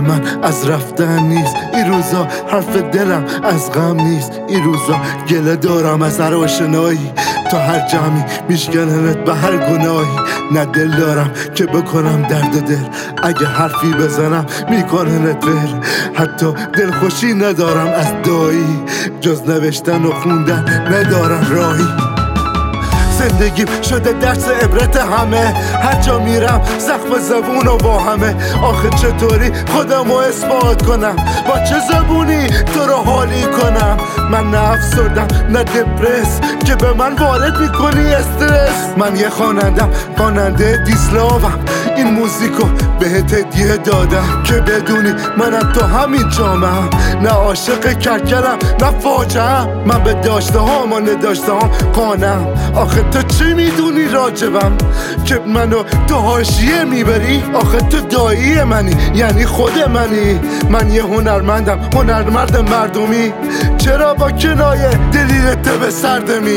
من از رفتن نیست، این روزا حرف دلم از غم نیست، این روزا گله دارم از هر آشنایی، تا هر جمعی میشکننت به هر گناهی. نه دل دارم که بکنم درد دل، اگه حرفی بزنم میکننت ول. حتی دلخوشی ندارم از دایی، جز نوشتن و خوندن ندارم راهی. زندگیم شده درس عبرت همه، هر جا میرم زخم زبون و با همه. آخه چطوری خودم رو اثبات کنم، با چه زبونی تو رو حالی کنم؟ من نه افسردم نه دپرس که به من وارد میکنی استرس. من یه خواننده دیسلاوم، این موزیکو بهت هدیه دادم که بدونی منم تو همین جامم. نه عاشق کرکرم نه فاجعم، من به داشته هام و نداشته هام قانم. آخه تو چی میدونی راجبم که منو تو حاشیه میبری؟ آخه تو دایی منی، یعنی خود منی. من یه هنرمندم، هنرمرد مردمی، چرا با کنایه دلیلت به سردمی؟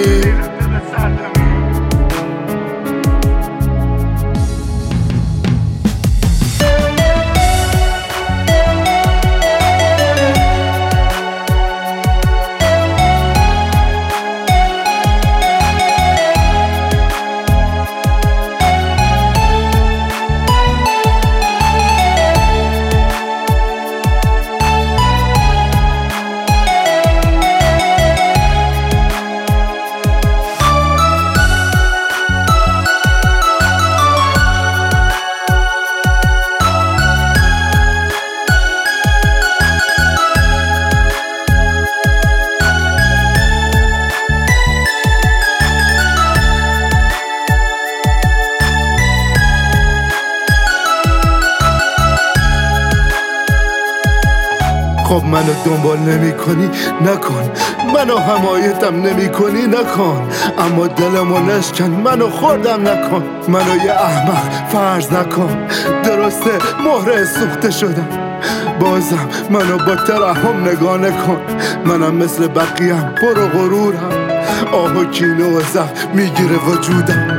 خب منو دنبال نمی کنی نکن، منو حمایتم نمی کنی نکن، اما دلمو نشکن منو خوردم نکن. منو یه احمق فرض نکن، درسته مهره سوخته شدم، بازم منو با ترحم نگاه نکن. منم مثل بقیم پر و غرورم، آه و کینه و زخم میگیره وجودم.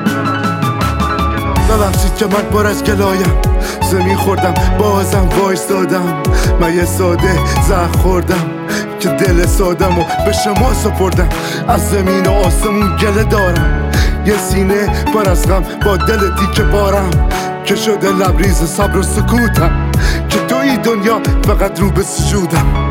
ببخشید که من پر از گلایم، زمین خوردم بازم وایستادم. من یه ساده زخم خوردم که دل سادم و به شما سپردم. از زمین و آسمون گله دارم، یه سینه پر از غم با دل تیکه بارم، که شده لبریز صبر و سکوتم، که توی دنیا فقط رو به سجودم.